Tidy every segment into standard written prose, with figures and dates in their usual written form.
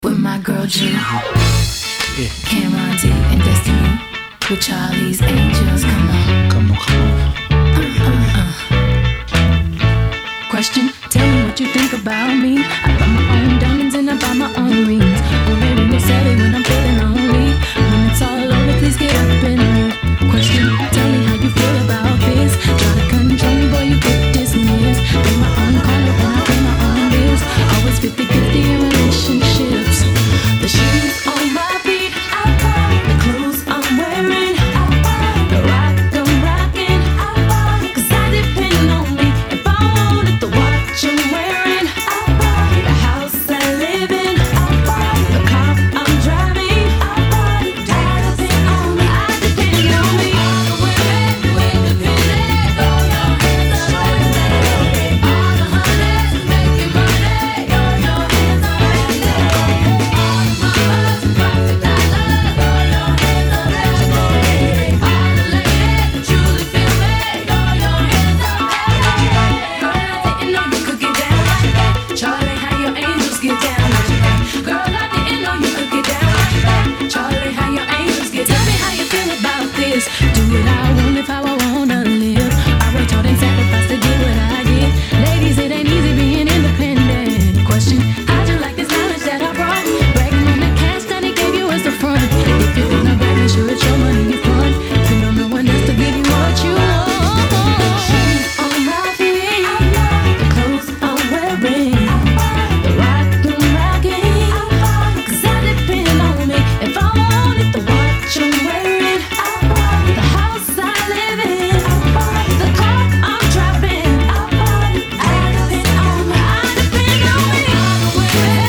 With my girl G, Yeah. Cameron D, and Destiny. With Charlie's Angels, come on. Come on. Question, tell me what you think about me. I buy my own diamonds and I buy my own rings. Already no savvy when I'm feeling lonely. When it's all over, please get up and leave. Question, tell me how you feel about this. Try to control me, boy, you get dismissed. Pay my own condo and I pay my own bills. Always 50-50 in relationships. The shoes on my feet, the clothes I'm wearing, the rock I'm rocking. 'Cause I depend on me if I wanted the watch I'm wearing, the house I live in, the car I'm driving. I depend on me. I depend on me. All the women with the penny, throw your hands up and say, all the hunters making money, throw your hands up and say, all the mamas dropping dollars, throw your hands up and say, all the ladies that truly feel me, throw your hands up and say, girl, I didn't know you could get down like that. Charlie, how your angels get down like that. Girl, I didn't know you could get down like that. Charlie, how your angels get down. Tell me how you feel about this. Do what I want if how I wanna live. I worked hard and sacrificed to get what I get. Ladies, it ain't easy being independent. Question, how'd you like this knowledge that I brought? Bragging on the cash that he gave you as the front. If you're gonna brag, make sure it's your money you fund. If you don't know one else to give you what you want. Shoes on my feet, the clothes I'm wearing, the rock I'm rocking. 'Cause I depend on me if I wanted the watch I'm wearing, the house I live in, the car I'm driving. I depend on me. I depend on me. All the women,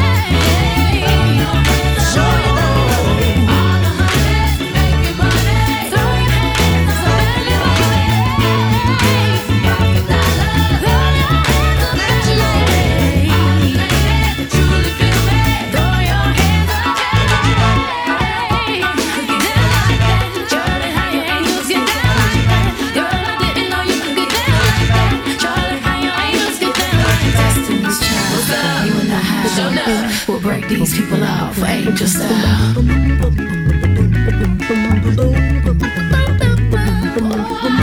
show your love. All the hunters making money, throw your hands up and say, rock the dollar, throw your hands up and say, all the ladies that truly feel me, throw your hands up and say, could get down like that. Charlie, how your angels get down like that. Girl, I didn't know you could get down like that. Charlie, how your angels get down like that. Destiny's Child, what's up? You and I have, we'll break these people off for angel style.